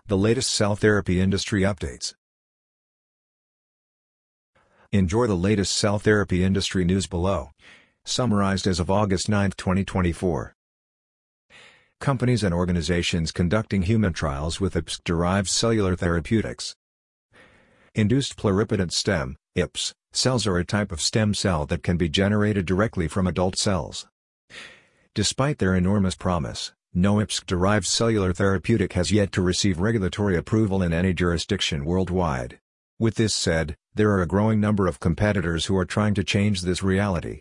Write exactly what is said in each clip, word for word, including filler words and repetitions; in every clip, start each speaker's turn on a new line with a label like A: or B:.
A: The latest cell therapy industry updates. Enjoy the latest cell therapy industry news below, summarized as of August ninth twenty twenty-four. Companies and organizations conducting human trials with I P S-derived cellular therapeutics. Induced pluripotent stem (I P S) cells are a type of stem cell that can be generated directly from adult cells. Despite their enormous promise, no I P S-derived cellular therapeutic has yet to receive regulatory approval in any jurisdiction worldwide. With this said, there are a growing number of competitors who are trying to change this reality.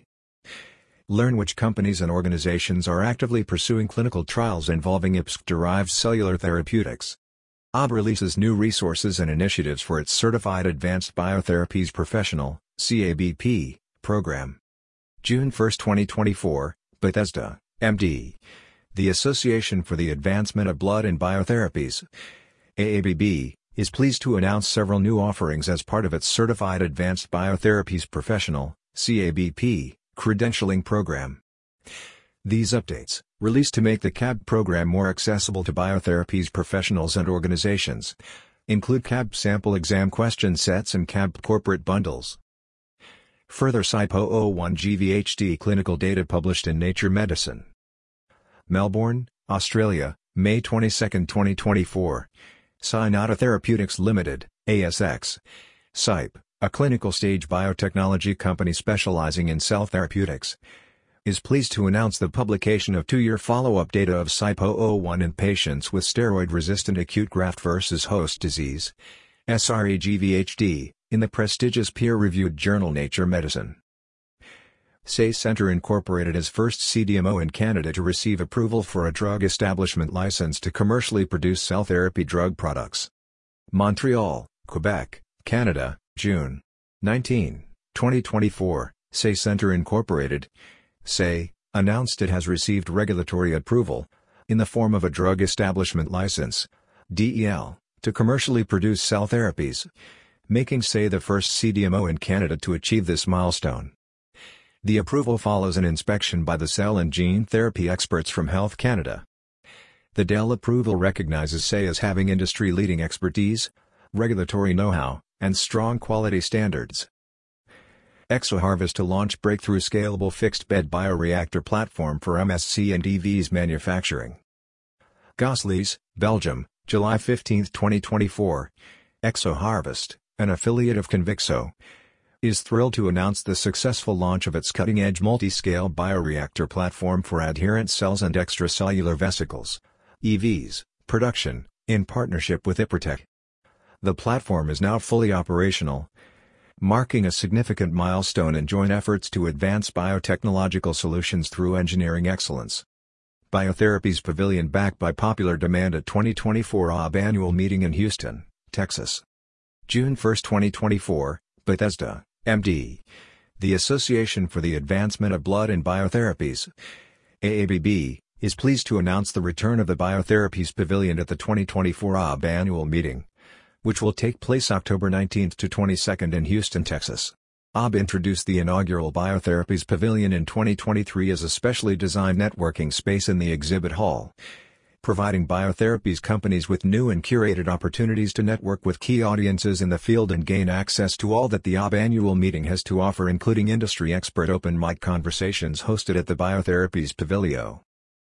A: Learn which companies and organizations are actively pursuing clinical trials involving I P S-derived cellular therapeutics. A B releases new resources and initiatives for its Certified Advanced Biotherapies Professional (C A B P) program. June first twenty twenty-four, Bethesda, M D. The Association for the Advancement of Blood and Biotherapies, A A B B, is pleased to announce several new offerings as part of its Certified Advanced Biotherapies Professional (C A B P) credentialing program. These updates, released to make the C A B program more accessible to biotherapies professionals and organizations, include C A B sample exam question sets and C A B corporate bundles. Further C Y P zero zero one G V H D clinical data published in Nature Medicine. Melbourne, Australia, May twenty-second twenty twenty-four. Cynata Therapeutics Limited, A S X. C Y P, a clinical stage biotechnology company specializing in cell therapeutics, is pleased to announce the publication of two-year follow-up data of C Y P zero zero one in patients with steroid-resistant acute graft-versus-host disease, S R E G V H D, in the prestigious peer-reviewed journal Nature Medicine. S E Center Incorporated is first C D M O in Canada to receive approval for a drug establishment license to commercially produce cell therapy drug products. Montreal, Quebec, Canada, June nineteenth, twenty twenty-four, S E Center Incorporated, S E, announced it has received regulatory approval, in the form of a drug establishment license, D E L, to commercially produce cell therapies, making S E the first C D M O in Canada to achieve this milestone. The approval follows an inspection by the cell and gene therapy experts from Health Canada. The D E L approval recognizes S E as having industry-leading expertise, regulatory know-how, and strong quality standards. ExoHarvest to launch breakthrough scalable fixed-bed bioreactor platform for M S C and E Vs manufacturing. Gosselies, Belgium, July fifteenth twenty twenty-four. ExoHarvest, an affiliate of Convixo, is thrilled to announce the successful launch of its cutting-edge multi-scale bioreactor platform for adherent cells and extracellular vesicles, E Vs, production, in partnership with Iprotec. The platform is now fully operational, marking a significant milestone in joint efforts to advance biotechnological solutions through engineering excellence. Biotherapies Pavilion backed by popular demand at twenty twenty-four A B annual meeting in Houston, Texas. June first twenty twenty-four, Bethesda, M D. The Association for the Advancement of Blood and Biotherapies, A A B B, is pleased to announce the return of the Biotherapies Pavilion at the twenty twenty-four A B annual meeting, which will take place October nineteenth to twenty-second in Houston, Texas. A B introduced the inaugural Biotherapies Pavilion in twenty twenty-three as a specially designed networking space in the exhibit hall, providing biotherapies companies with new and curated opportunities to network with key audiences in the field and gain access to all that the A B annual meeting has to offer, including industry expert open mic conversations hosted at the Biotherapies Pavilion.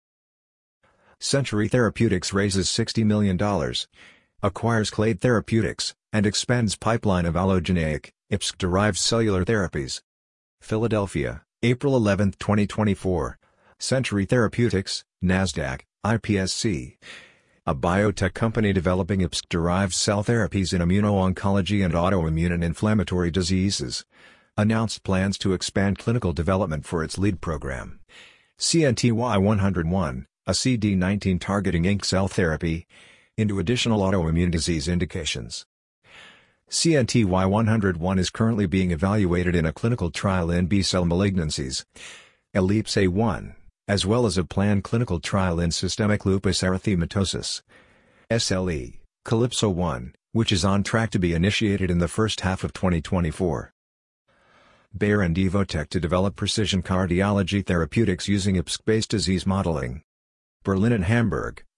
A: Century Therapeutics raises sixty million dollars, acquires Clade Therapeutics, and expands pipeline of allogeneic, I P S-derived cellular therapies. Philadelphia, April eleventh twenty twenty-four. Century Therapeutics, NASDAQ, I P S C. A biotech company developing I P S-derived cell therapies in immuno-oncology and autoimmune and inflammatory diseases, announced plans to expand clinical development for its lead program, C N T Y one oh one, a C D nineteen targeting ink cell therapy, into additional autoimmune disease indications. C N T Y one oh one is currently being evaluated in a clinical trial in B-cell malignancies, ELIPSE A one, as well as a planned clinical trial in systemic lupus erythematosus, S L E, Calypso one, which is on track to be initiated in the first half of twenty twenty-four. Bayer and Evotec to develop precision cardiology therapeutics using I P S-based disease modeling. Berlin and Hamburg,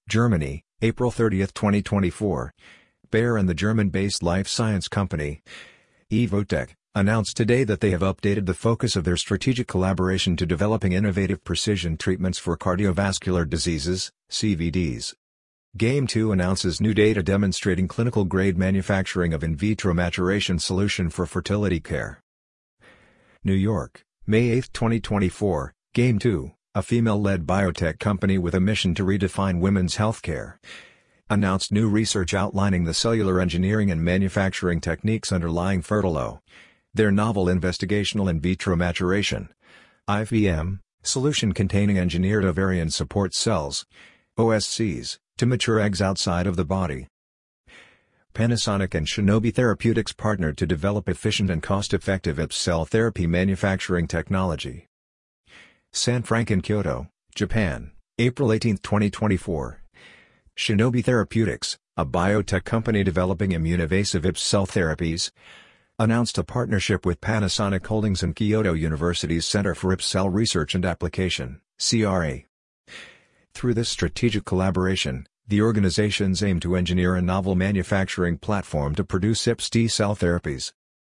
A: Germany, April thirtieth twenty twenty-four. Bayer and the German-based life science company Evotec announced today that they have updated the focus of their strategic collaboration to developing innovative precision treatments for cardiovascular diseases, C V Ds. Game two announces new data demonstrating clinical-grade manufacturing of in vitro maturation solution for fertility care. New York, May eighth twenty twenty-four. Game two, a female-led biotech company with a mission to redefine women's healthcare, announced new research outlining the cellular engineering and manufacturing techniques underlying Fertilo, their novel investigational in vitro maturation I V M solution containing engineered ovarian support cells, O S Cs, to mature eggs outside of the body. Panasonic and Shinobi Therapeutics partnered to develop efficient and cost-effective I P S cell therapy manufacturing technology. Sanfranc Kyoto, Japan, April eighteenth twenty twenty-four. Shinobi Therapeutics, a biotech company developing immunoevasive I P S cell therapies, announced a partnership with Panasonic Holdings and Kyoto University's Center for I P S cell Research and Application, C R A. Through this strategic collaboration, the organizations aim to engineer a novel manufacturing platform to produce I P S T cell therapies.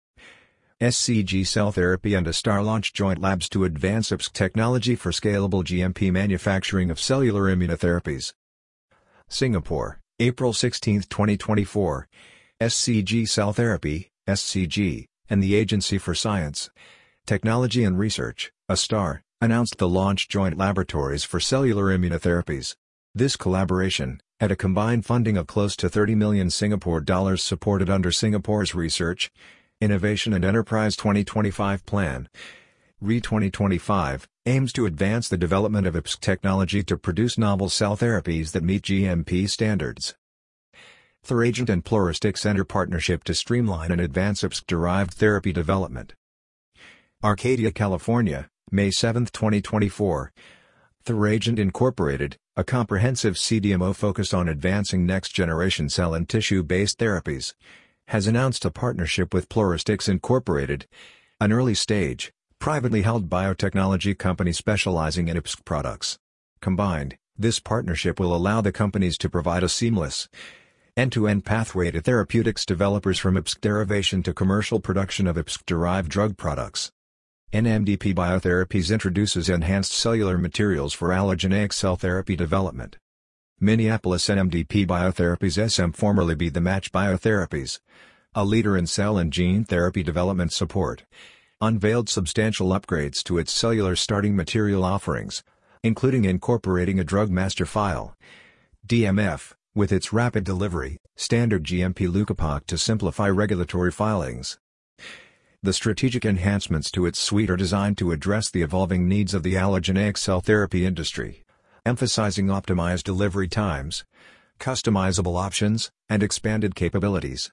A: S C G Cell Therapy and Astar launched joint labs to advance I P S technology for scalable G M P manufacturing of cellular immunotherapies. Singapore, April sixteenth twenty twenty-four. S C G Cell Therapy, S C G, and the Agency for Science, Technology and Research, Astar, announced the launch joint laboratories for cellular immunotherapies. This collaboration, at a combined funding of close to thirty million Singapore dollars supported under Singapore's Research, Innovation and Enterprise twenty twenty-five Plan, R E twenty twenty-five, aims to advance the development of I P S technology to produce novel cell therapies that meet G M P standards. Thuragent and Pluristyx enter partnership to streamline and advance I P S-derived therapy development. Arcadia, California, May seventh twenty twenty-four. Thuragent Incorporated, a comprehensive C D M O focused on advancing next-generation cell and tissue-based therapies, has announced a partnership with Pluristyx Incorporated, an early-stage, privately held biotechnology company specializing in I P S products. Combined, this partnership will allow the companies to provide a seamless, end-to-end pathway to therapeutics developers from I P S derivation to commercial production of I P S-derived drug products. N M D P Biotherapies introduces enhanced cellular materials for allogeneic cell therapy development. Minneapolis N M D P Biotherapies S M formerly Be The Match Biotherapies, a leader in cell and gene therapy development support, unveiled substantial upgrades to its cellular starting material offerings, including incorporating a Drug Master File D M F, with its rapid delivery, standard G M P Leukopak to simplify regulatory filings. The strategic enhancements to its suite are designed to address the evolving needs of the allogeneic cell therapy industry, emphasizing optimized delivery times, customizable options, and expanded capabilities.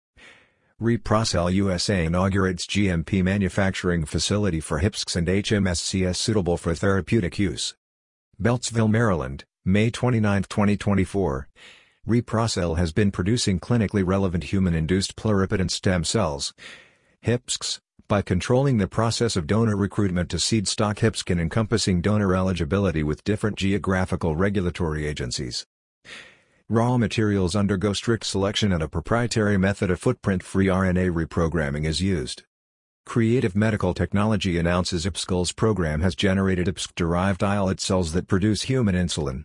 A: Reprocell U S A inaugurates G M P manufacturing facility for H I P S and H M S C S suitable for therapeutic use. Beltsville, Maryland, May twenty-ninth twenty twenty-four. Reprocell has been producing clinically relevant human-induced pluripotent stem cells, H I P S, by controlling the process of donor recruitment to seed stock H I P S and encompassing donor eligibility with different geographical regulatory agencies. Raw materials undergo strict selection and a proprietary method of footprint-free R N A reprogramming is used. Creative Medical Technology announces I P S C L's program has generated I P S-derived islet cells that produce human insulin.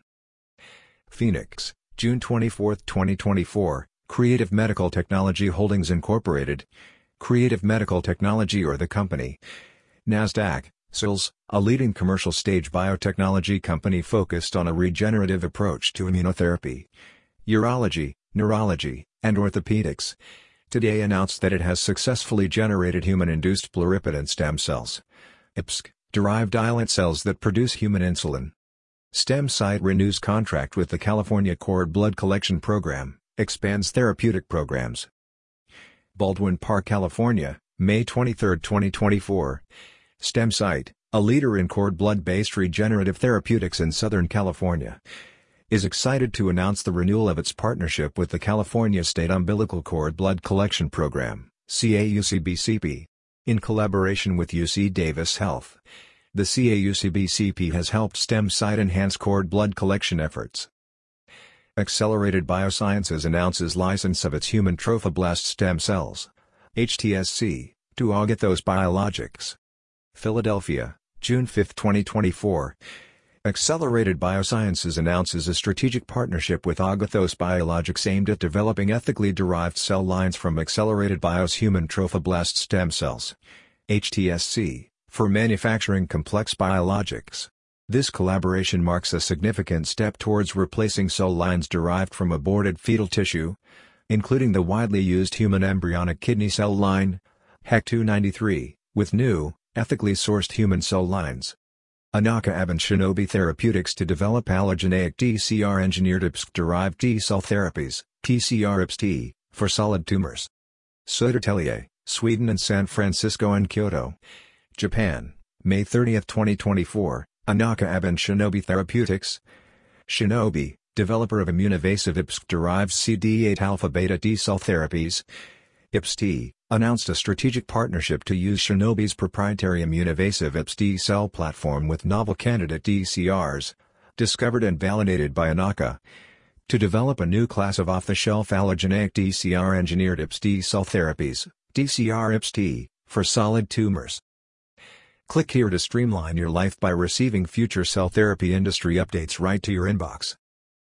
A: Phoenix, June twenty-fourth twenty twenty-four, Creative Medical Technology Holdings Incorporated, Creative Medical Technology or the company. NASDAQ, S I L S, a leading commercial-stage biotechnology company focused on a regenerative approach to immunotherapy, urology, neurology, and orthopedics, today announced that it has successfully generated human-induced pluripotent stem cells, I P S-derived islet cells that produce human insulin. StemCyte renews contract with the California Cord Blood Collection Program, expands therapeutic programs. Baldwin Park, California, May twenty-third twenty twenty-four. StemCyte, a leader in cord blood-based regenerative therapeutics in Southern California, is excited to announce the renewal of its partnership with the California State Umbilical Cord Blood Collection Program, C A U C B C P. In collaboration with U C Davis Health, the C A U C B C P has helped StemCyte enhance cord blood collection efforts. Accelerated Biosciences announces license of its human trophoblast stem cells, H T S C, to Agathos Biologics. Philadelphia, June fifth twenty twenty-four. Accelerated Biosciences announces a strategic partnership with Agathos Biologics aimed at developing ethically derived cell lines from Accelerated Bio's human trophoblast stem cells, H T S C, for manufacturing complex biologics. This collaboration marks a significant step towards replacing cell lines derived from aborted fetal tissue, including the widely used human embryonic kidney cell line, H E C two ninety-three, with new, ethically sourced human cell lines. Anaka abandoned Shionogi Therapeutics to develop allogeneic D C R-engineered I P S C-derived T-cell therapies, T C R I P S T, for solid tumors. Södertälje, Sweden and San Francisco and Kyoto, Japan, May thirtieth twenty twenty-four. Anaka abandoned Shionogi Therapeutics. Shionogi, developer of immunoevasive I P S C-derived C D eight alpha beta T-cell therapies, I P S T, announced a strategic partnership to use Shionogi's proprietary immunoevasive I P S T-cell platform with novel candidate D C Rs, discovered and validated by Anaka, to develop a new class of off-the-shelf allogeneic D C R-engineered I P S T-cell therapies, D C R I P S T, for solid tumors. Click here to streamline your life by receiving future cell therapy industry updates right to your inbox.